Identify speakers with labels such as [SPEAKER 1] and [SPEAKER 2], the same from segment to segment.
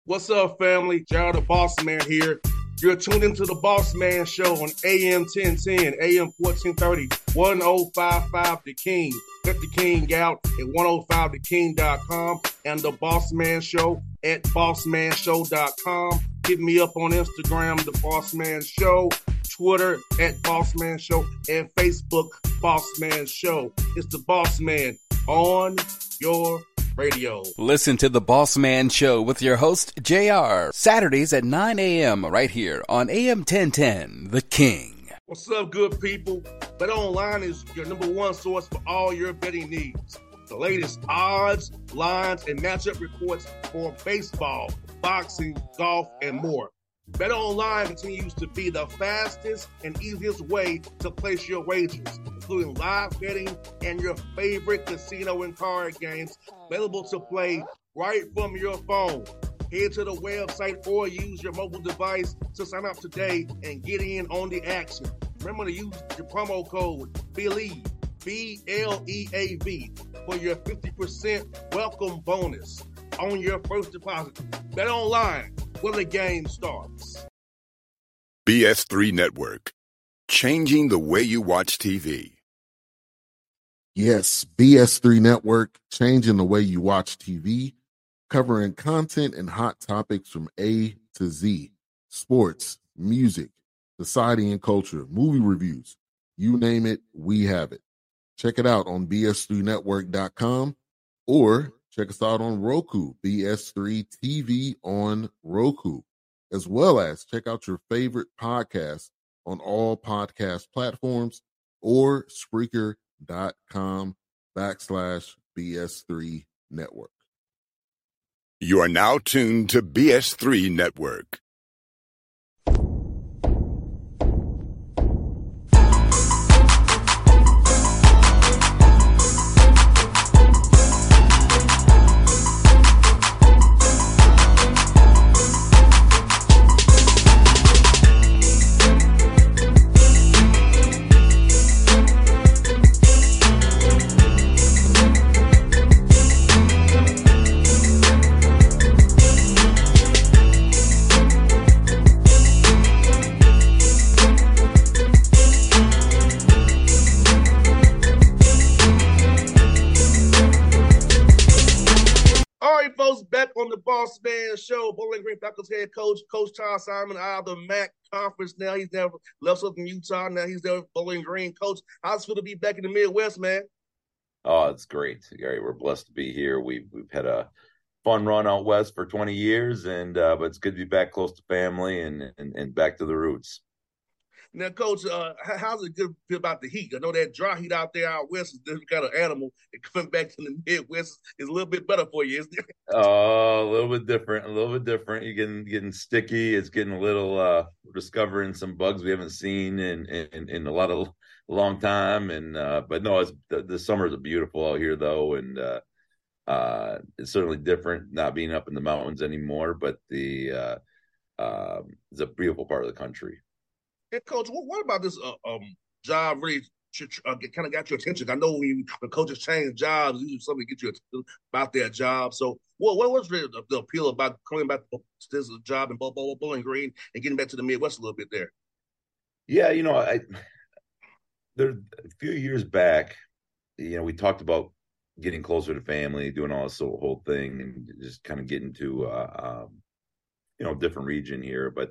[SPEAKER 1] What's up, family? Gerald the Boss Man here. You're tuned into the Boss Man Show on AM 1010, AM 1430, 1055 The King. Let the King out at 105theking.com and the Boss Man Show at bossmanshow.com. Hit me up on Instagram, The Boss Man Show, Twitter at Boss Man Show, and Facebook, Boss Man Show. It's the Boss Man on your radio.
[SPEAKER 2] Listen to The Boss Man Show with your host, JR, Saturdays at 9 a.m. right here on AM 1010, The King.
[SPEAKER 1] What's up, good people? BetOnline is your number one source for all your betting needs. The latest odds, lines, and matchup reports for baseball, boxing, golf, and more. BetOnline continues to be the fastest and easiest way to place your wagers, including live betting and your favorite casino and card games available to play right from your phone. Head to the website or use your mobile device to sign up today and get in on the action. Remember to use your promo code BELIEVE, BLEAV, for your 50% welcome bonus on your first deposit. BetOnline, where the game starts.
[SPEAKER 3] BS3 Network, changing the way you watch TV.
[SPEAKER 4] Yes, BS3 Network, changing the way you watch TV, covering content and hot topics from A to Z, sports, music, society and culture, movie reviews, you name it, we have it. Check it out on bs3network.com or check us out on Roku, BS3 TV on Roku, as well as check out your favorite podcast on all podcast platforms or Spreaker.com/BS3 Network.
[SPEAKER 3] You are now tuned to BS3 Network.
[SPEAKER 1] Back on the Boss Man Show, Bowling Green Falcons head coach, Coach Todd Simon, out of the MAC conference. Now he's never left Southern Utah. Now he's there with Bowling Green. Coach, how's it feel to be back in the Midwest, man?
[SPEAKER 5] Oh, it's great. Gary, we're blessed to be here. We've had a fun run out west for 20 years, and but it's good to be back close to family and back to the roots.
[SPEAKER 1] Now, Coach, how's it good feel about the heat? I know that dry heat out there out west is a different kind of animal. And coming back to the Midwest is a little bit better for you, isn't it?
[SPEAKER 5] Oh, a little bit different. You're getting sticky. It's getting a little. We're discovering some bugs we haven't seen in a long time. And but no, the summers are beautiful out here though, and it's certainly different not being up in the mountains anymore. But it's a beautiful part of the country.
[SPEAKER 1] Hey, Coach, what about this job really kind of got your attention? I know when coaches change jobs, usually something gets you attention about their job. So what was really the appeal about coming back to this job in Bowling Green and getting back to the Midwest a little bit there?
[SPEAKER 5] Yeah, there a few years back, we talked about getting closer to family, doing all this whole thing, and just kind of getting to different region here, but.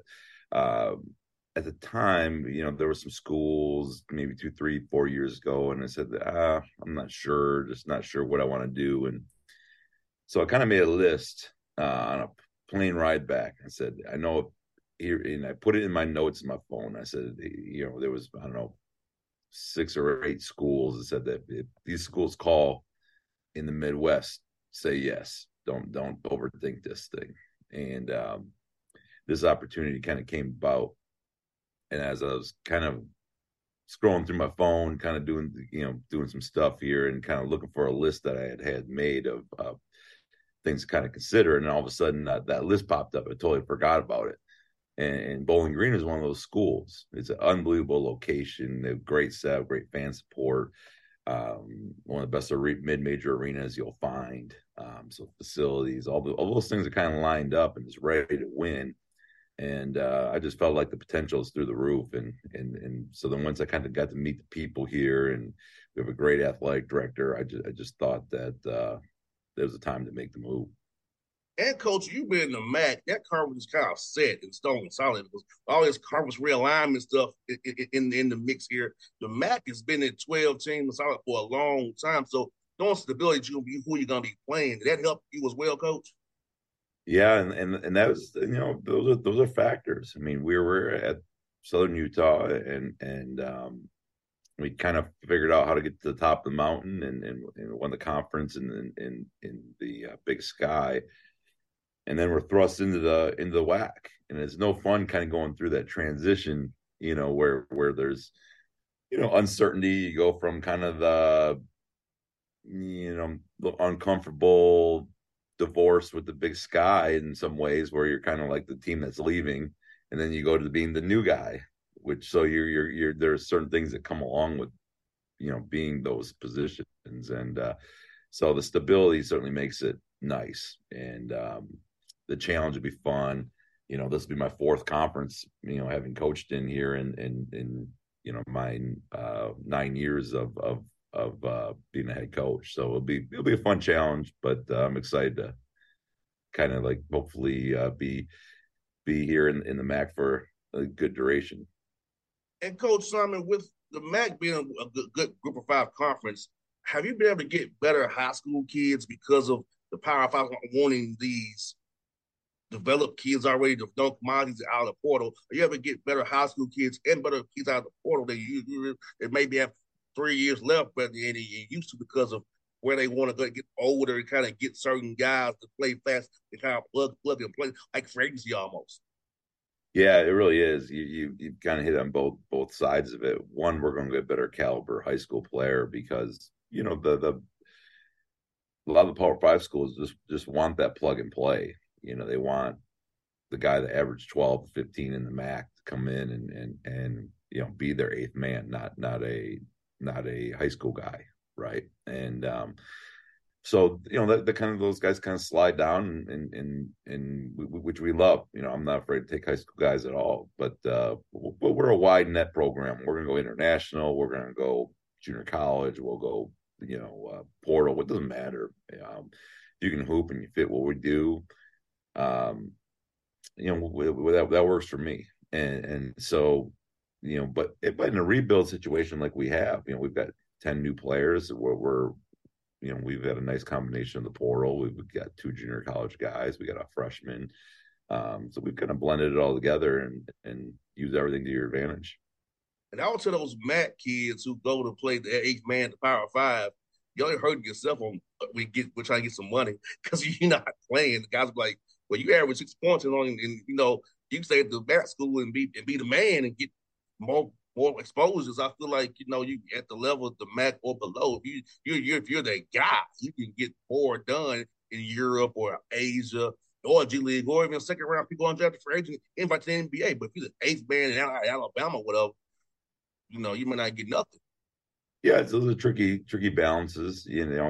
[SPEAKER 5] At the time, there were some schools maybe 2, 3, 4 years ago, and I said, I'm not sure, just not sure what I want to do. And so I kind of made a list on a plane ride back. I said, I know here, and I put it in my notes in my phone. I said, there was, 6 or 8 schools that said that if these schools call in the Midwest, say yes. Don't overthink this thing. And this opportunity kind of came about. And as I was kind of scrolling through my phone, kind of doing some stuff here and kind of looking for a list that I had made of things to kind of consider. And all of a sudden that list popped up. I totally forgot about it. And Bowling Green is one of those schools. It's an unbelievable location. They have great staff, great fan support. One of the best mid-major arenas you'll find. So facilities, all those things are kind of lined up and just ready to win. And I just felt like the potential is through the roof. And so then once I kind of got to meet the people here, and we have a great athletic director, I just thought that there was a time to make the move.
[SPEAKER 1] And coach, you've been in the MAC. That conference is kind of set in stone solid because all this conference realignment stuff in the mix here. The MAC has been at 12 teams solid for a long time. So knowing stability, who you're gonna be playing, did that help you as well, coach?
[SPEAKER 5] Yeah, and that was, those are factors. I mean, we were at Southern Utah, and we kind of figured out how to get to the top of the mountain, and won the conference in the Big Sky. And then we're thrust into the WAC, and it's no fun kind of going through that transition, where there's, uncertainty. You go from kind of the uncomfortable divorce with the Big Sky in some ways, where you're kind of like the team that's leaving, and then you go to being the new guy, which, so you're there's certain things that come along with being those positions, and so the stability certainly makes it nice, and the challenge will be fun. This will be my fourth conference, having coached in here in my 9 years of being a head coach. So it'll be a fun challenge, but I'm excited to kind of like hopefully be here in the MAC for a good duration.
[SPEAKER 1] And Coach Simon, with the MAC being a good Group of Five conference, have you been able to get better high school kids because of the Power Five wanting these developed kids already, the known commodities out of the portal? Are you ever get better high school kids and better kids out of the portal that maybe have 3 years left, but they used to, because of where they want to go get older and kind of get certain guys to play fast and kind of plug and play like free agency almost?
[SPEAKER 5] Yeah, it really is. You kind of hit on both sides of it. One, we're going to get better caliber high school player because the a lot of the Power Five schools just want that plug and play. They want the guy that averaged 12 to 15 in the MAC to come in and be their eighth man, not a high school guy, right? And so that kind of, those guys kind of slide down, and which we love. I'm not afraid to take high school guys at all, but we're a wide net program. We're gonna go international. We're gonna go junior college. We'll go portal. It doesn't matter. You can hoop and you fit what we do. That works for me. And so, but in a rebuild situation like we have, we've got 10 new players where we've got a nice combination of the portal. We've got 2 junior college guys. We got a freshman. So we've kind of blended it all together and use everything to your advantage.
[SPEAKER 1] And I would tell those MAC kids who go to play the eighth man, the Power Five, you only hurting yourself on we're trying to get some money because you're not playing. The guys are like, well, you average 6 points and you stay at the MAC school and be the man and get more exposures. I feel like you at the level of the MAC or below. If you're that guy, you can get more done in Europe or Asia or G League or even second round people undrafted free agent invite to the NBA. But if you're the eighth man in Alabama, whatever, you might not get nothing.
[SPEAKER 5] Yeah, those are tricky balances.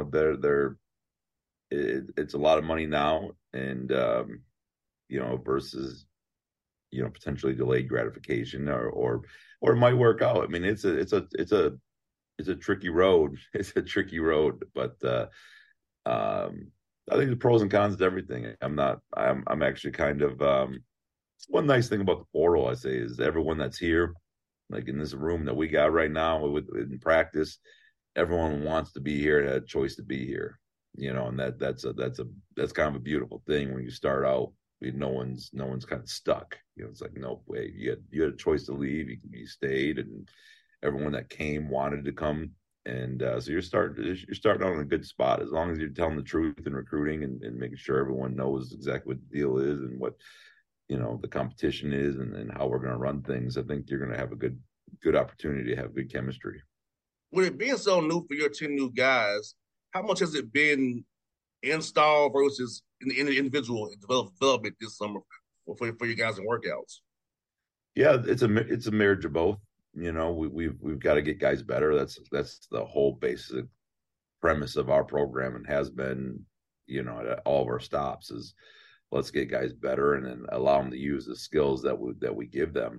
[SPEAKER 5] It's a lot of money now, and versus potentially delayed gratification, or it might work out. I mean, it's a tricky road. It's a tricky road, but I think the pros and cons to everything. I'm actually kind of one nice thing about the portal, I say, is everyone that's here, like in this room that we got right now in practice, everyone wants to be here and had a choice to be here, and that's kind of a beautiful thing when you start out. No one's kind of stuck. It's like, no way, you had a choice to leave. You stayed, and everyone that came wanted to come, and so you're starting out in a good spot as long as you're telling the truth in recruiting and making sure everyone knows exactly what the deal is and what the competition is and how we're going to run things. I think you're going to have a good opportunity to have good chemistry.
[SPEAKER 1] With it being so new for your 10 new guys, how much has it been installed versus in the individual development this summer for you guys in workouts?
[SPEAKER 5] Yeah, it's a marriage of both. We've got to get guys better. That's the whole basic premise of our program and has been at all of our stops is let's get guys better and then allow them to use the skills that we give them.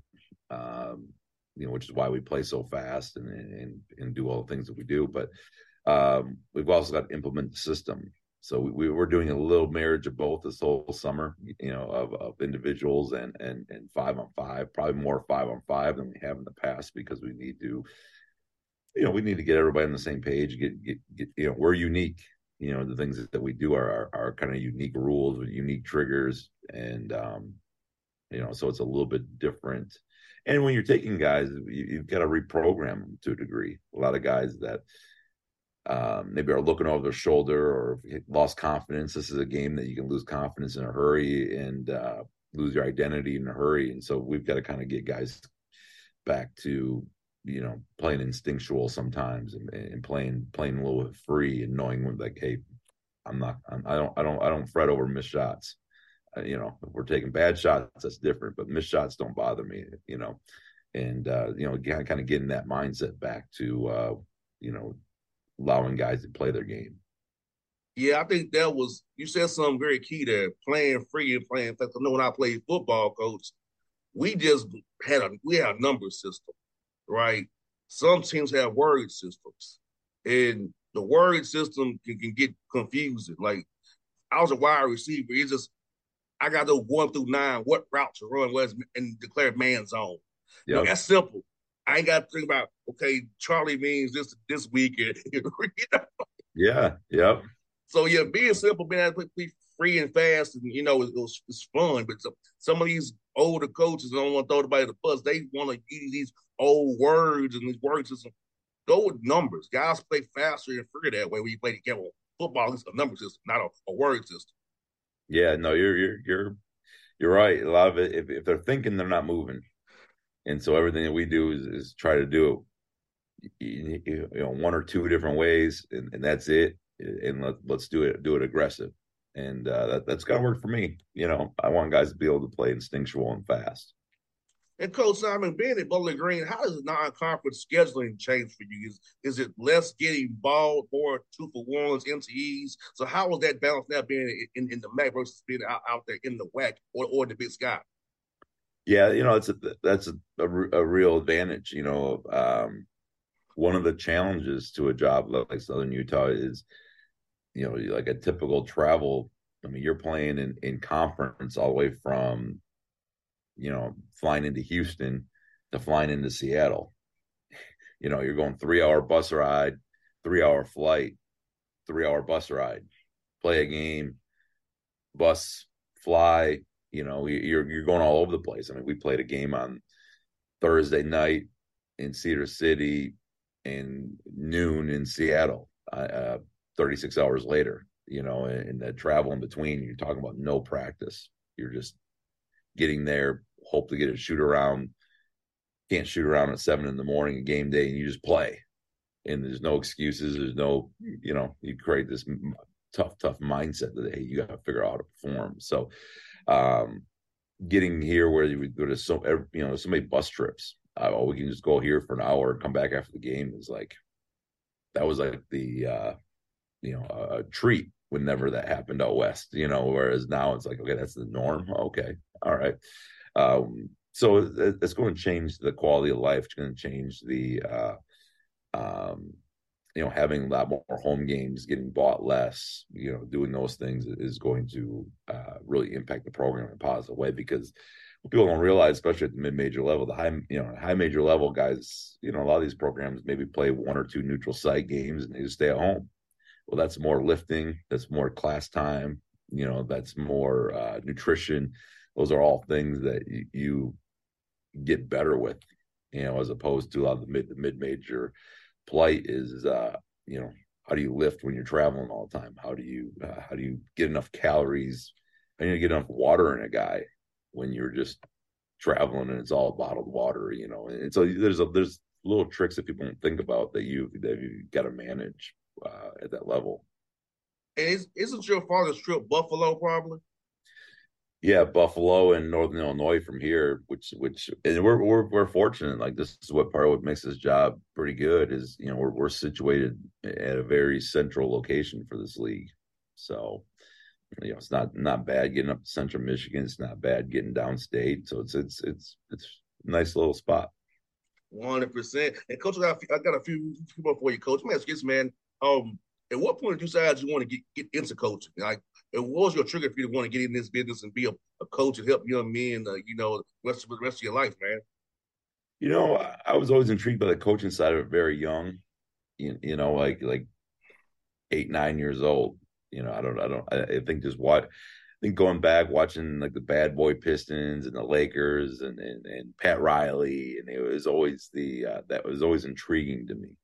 [SPEAKER 5] Which is why we play so fast and do all the things that we do. But we've also got to implement the system. So we're doing a little marriage of both this whole summer, of individuals and 5-on-5, probably more 5-on-5 than we have in the past, because we need to, we need to get everybody on the same page. Get we're unique. The things that we do are kind of unique rules with unique triggers, and so it's a little bit different. And when you're taking guys, you've got to reprogram them to a degree. A lot of guys that maybe are looking over their shoulder or lost confidence. This is a game that you can lose confidence in a hurry and lose your identity in a hurry. And so we've got to kind of get guys back to, playing instinctual sometimes and playing a little bit free and knowing when, like, hey, I don't fret over missed shots. If we're taking bad shots, that's different, but missed shots don't bother me, and kind of getting that mindset back to, allowing guys to play their game.
[SPEAKER 1] Yeah, I think you said something very key there, playing free and playing. I know when I played football, coach, we just had a number system, right? Some teams have word systems, and the word system can get confusing. Like, I was a wide receiver. It's just, I got those 1 through 9, what route to run was, and declare man zone.
[SPEAKER 5] Yep.
[SPEAKER 1] That's simple. I ain't got to think about, okay, Charlie means this weekend.
[SPEAKER 5] Yeah, yep.
[SPEAKER 1] So, yeah, being simple, being able to be free and fast, and, it's fun. But some of these older coaches don't want to throw anybody the bus. They want to use these old words and these word systems. Go with numbers. Guys play faster and freer that way when you play the game. Football is a number system, not a word system.
[SPEAKER 5] Yeah, no, you're right. A lot of it, if they're thinking, they're not moving, and so everything that we do is try to do it, one or two different ways, and that's it. And let's do it aggressive, and that's got to work for me. I want guys to be able to play instinctual and fast.
[SPEAKER 1] And Coach Simon, being at Bowling Green, how does non-conference scheduling change for you? Is it less getting ball, more 2-for-1s, MTEs? So how was that balance now being in the MAC versus being out there in the WAC or the Big Sky?
[SPEAKER 5] Yeah, that's a real advantage. One of the challenges to a job like Southern Utah is, like a typical travel. I mean, you're playing in conference all the way from, flying into Houston to flying into Seattle. You're going 3-hour bus ride, 3-hour flight, 3-hour bus ride, play a game, bus, fly. You're going all over the place. I mean, we played a game on Thursday night in Cedar City and noon in Seattle, 36 hours later, and the travel in between. You're talking about no practice. You're just getting there, hope to get a shoot around. Can't shoot around at 7 a.m, a game day, and you just play. And there's no excuses. There's no, you create this tough mindset that, hey, you got to figure out how to perform. So, getting here where you would go to so many bus trips. We can just go here for an hour and come back after the game is like, that was like the, a treat whenever that happened out west, whereas now it's like, okay, that's the norm. Okay. All right. So it's going to change the quality of life. It's going to change the, having a lot more home games, getting bought less, doing those things is going to really impact the program in a positive way, because what people don't realize, especially at the mid-major level, the high major level guys, a lot of these programs maybe play 1 or 2 neutral site games and they just stay at home. Well, that's more lifting, that's more class time, that's more nutrition. Those are all things that you get better with, as opposed to a lot of the mid-major plight is, how do you lift when you're traveling all the time? How do you get enough calories? How do you get enough water in a guy when you're just traveling and it's all bottled water, And so there's little tricks that people don't think about that you got to manage at that level.
[SPEAKER 1] And isn't your farthest trip Buffalo probably?
[SPEAKER 5] Yeah, Buffalo and Northern Illinois from here, which and we're fortunate. Like, this is what part of what makes this job pretty good is, we're situated at a very central location for this league. So It's not bad getting up to Central Michigan. It's not bad getting downstate. So it's a nice little spot.
[SPEAKER 1] 100%. And coach, I got a few more for you, coach. Let me ask you this, man. At what point did you decide you want to get into coaching? Like, and what was your trigger for you to want to get in this business and be a coach and help young men, the rest of your life, man?
[SPEAKER 5] I was always intrigued by the coaching side of it very young. Like 8, 9 years old. I think going back watching like the Bad Boy Pistons and the Lakers and Pat Riley, and it was always that was always intriguing to me.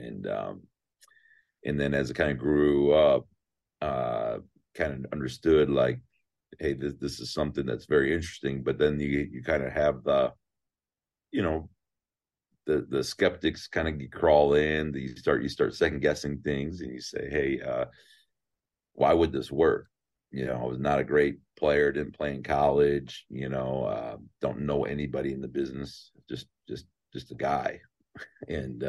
[SPEAKER 5] And then as I kind of grew up, kind of understood like, hey, this is something that's very interesting. But then you kind of have the skeptics kind of crawl in. You start second guessing things, and you say, hey, why would this work? I was not a great player, didn't play in college, don't know anybody in the business, just a guy. And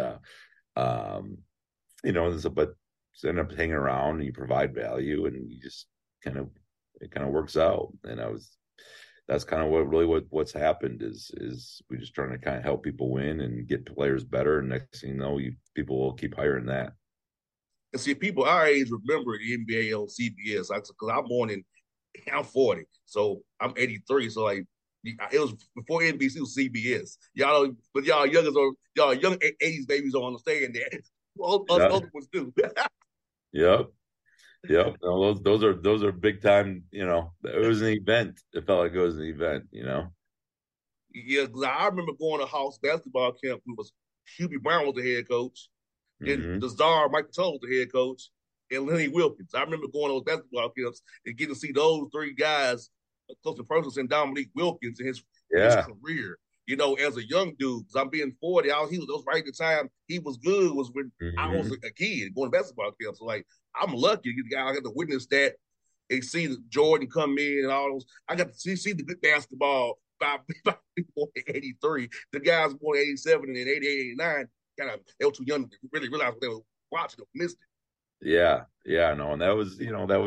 [SPEAKER 5] but end up hanging around and you provide value and you just it kind of works out. And that's kind of what's happened is we're just trying to kind of help people win and get players better. And next thing you know, people will keep hiring that.
[SPEAKER 1] And see, people our age remember the NBA on CBS. Because I'm 40, so I'm 83. So like, it was before NBC was CBS. But y'all young 80s babies don't understand that. Well, us older ones do.
[SPEAKER 5] Yep. No, those are big time. It was an event. It felt like it was an event.
[SPEAKER 1] Yeah, because I remember going to house basketball camp. It was Hubie Brown was the head coach. Then the czar, Mike Patullo, was the head coach, and Lenny Wilkins. I remember going to those basketball camps and getting to see those three guys close to person and Dominique Wilkins and his career. As a young dude, because I'm being 40, he was right at the time he was good was when I was a kid going to basketball camp. So like, I'm lucky to get the guy. I got to witness that and see Jordan come in and all those. I got to see the good basketball by people in 83. The guys born in 87 and in 88, 89. They were too young to really realize what they were watching or missed it.
[SPEAKER 5] Yeah, no, and that was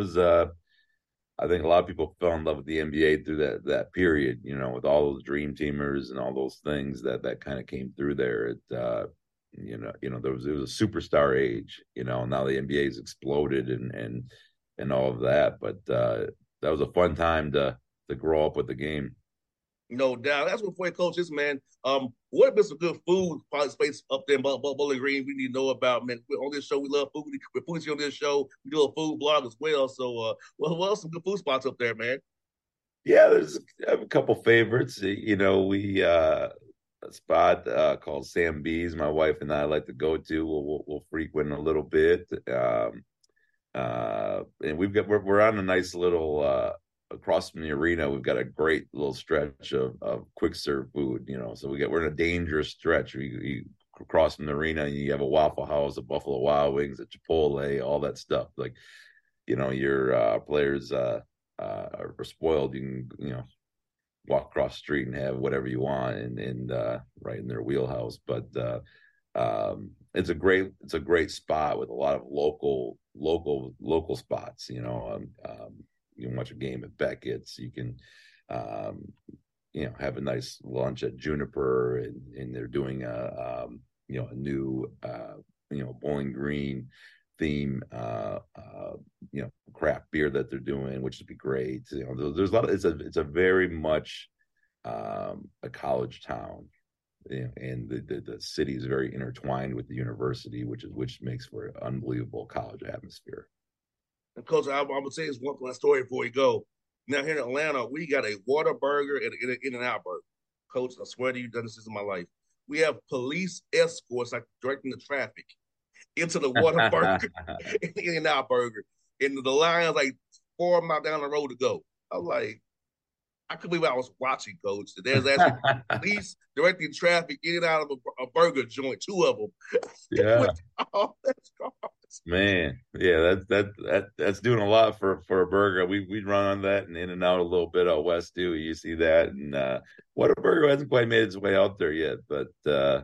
[SPEAKER 5] I think a lot of people fell in love with the NBA through that period, with all those dream teamers and all those things that kind of came through there. It it was a superstar age, now the NBA has exploded and all of that, but that was a fun time to grow up with the game.
[SPEAKER 1] No doubt. That's what for coach is, man. What have been some good food space up there in Bowling Green we need to know about, man? On this show, we love food. We're putting you on this show. We do a food blog as well. So, what else some good food spots up there, man?
[SPEAKER 5] Yeah, there's a couple favorites. We a spot called Sam B's. My wife and I like to go to. We'll frequent a little bit. And we're on a nice little. Across from the arena, we've got a great little stretch of quick serve food, so we're in a dangerous stretch. You cross from the arena and you have a Waffle House, a Buffalo Wild Wings, a Chipotle, all that stuff. Like, your players are spoiled. You can, walk across the street and have whatever you want and right in their wheelhouse. But it's a great spot with a lot of local spots, you can watch a game at Beckett's. You can, have a nice lunch at Juniper, and they're doing a new, Bowling Green theme, craft beer that they're doing, which would be great. There's a lot of, it's a very much a college town, and the city is very intertwined with the university, which makes for an unbelievable college atmosphere.
[SPEAKER 1] And Coach, I'm gonna say this one story before we go. Now here in Atlanta, we got a Whataburger and an In-N-Out burger. Coach, I swear to you, done this in my life. We have police escorts like directing the traffic into the Whataburger and the In-N-Out burger, and the line's like 4 miles down the road to go. I'm like, I couldn't believe I was watching, Coach. There's actually police directing traffic in and out of a burger joint, 2 of them.
[SPEAKER 5] Yeah.
[SPEAKER 1] That's gone.
[SPEAKER 5] Man, yeah, that's doing a lot for a burger. We'd run on that and In-N-Out a little bit out west too. You see that, and Whataburger hasn't quite made its way out there yet, but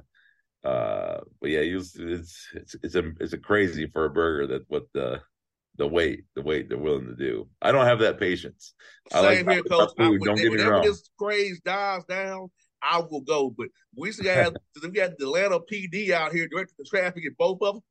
[SPEAKER 5] yeah, it's a crazy for a burger that the wait they're willing to do. I don't have that patience.
[SPEAKER 1] Same here, Coach.
[SPEAKER 5] Food, don't get me
[SPEAKER 1] whenever
[SPEAKER 5] wrong.
[SPEAKER 1] this craze dies down, I will go. But we had the Atlanta PD out here directing the traffic at both of them.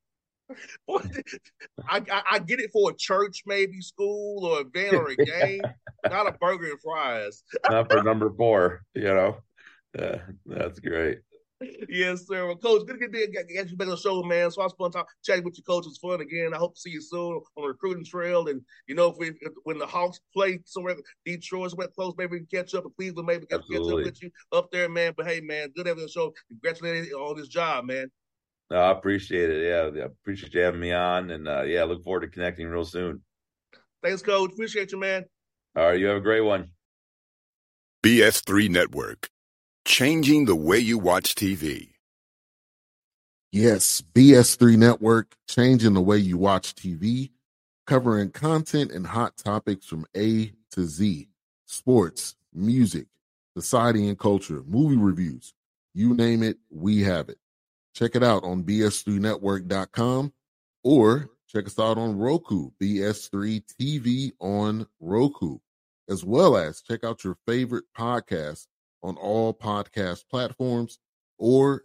[SPEAKER 1] I get it for a church, maybe school or event or a game, not a burger and fries.
[SPEAKER 5] Not for number 4, that's great.
[SPEAKER 1] Yes, sir. Well, Coach, good to get you back on the show, man. So I was fun talking, chatting with you, Coach. It was fun again. I hope to see you soon on the recruiting trail. And when the Hawks play somewhere, Detroit, somewhere close, maybe we can catch up. In Cleveland, maybe we can catch up with you up there, man. But hey, man, good having the show. Congratulations on this job, man.
[SPEAKER 5] I appreciate it. Yeah, I appreciate you having me on, and look forward to connecting real soon.
[SPEAKER 1] Thanks, Coach. Appreciate you, man.
[SPEAKER 5] All right, you have a great one.
[SPEAKER 3] BS3 Network, changing the way you watch TV.
[SPEAKER 4] Yes, BS3 Network, changing the way you watch TV, covering content and hot topics from A to Z, sports, music, society and culture, movie reviews, you name it, we have it. Check it out on bs3network.com or check us out on Roku, BS3 TV on Roku, as well as check out your favorite podcast on all podcast platforms or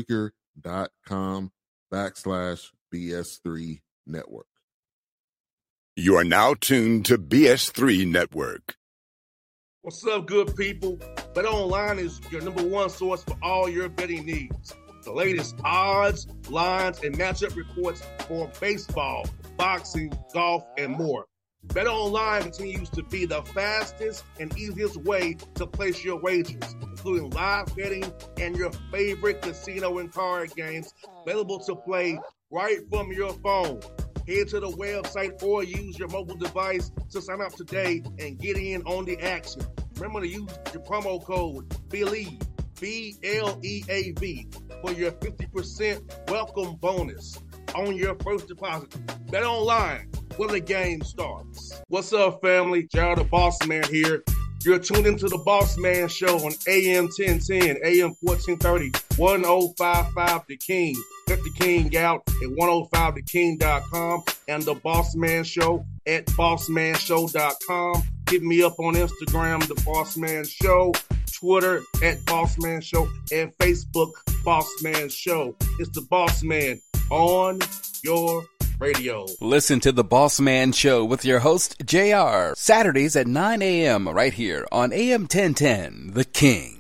[SPEAKER 4] Spreaker.com/BS3 Network.
[SPEAKER 3] You are now tuned to BS3 Network.
[SPEAKER 1] What's up, good people? BetOnline is your number one source for all your betting needs. The latest odds, lines, and matchup reports for baseball, boxing, golf, and more. BetOnline continues to be the fastest and easiest way to place your wagers, including live betting and your favorite casino and card games available to play right from your phone. Head to the website or use your mobile device to sign up today and get in on the action. Remember to use your promo code BELIEVE, BLEAV, for your 50% welcome bonus on your first deposit. BetOnline, where the game starts. What's up, family? Jared the Boss Man here. You're tuned into the Boss Man Show on AM 1010, AM 1430, 1055 The King. Check The King out at 105theking.com and the Boss Man Show at bossmanshow.com. Hit me up on Instagram, The Boss Man Show, Twitter at Boss Man Show, and Facebook, Boss Man Show. It's the Boss Man on your radio.
[SPEAKER 2] Listen to The Boss Man Show with your host, JR, Saturdays at 9 a.m. right here on AM 1010, The King.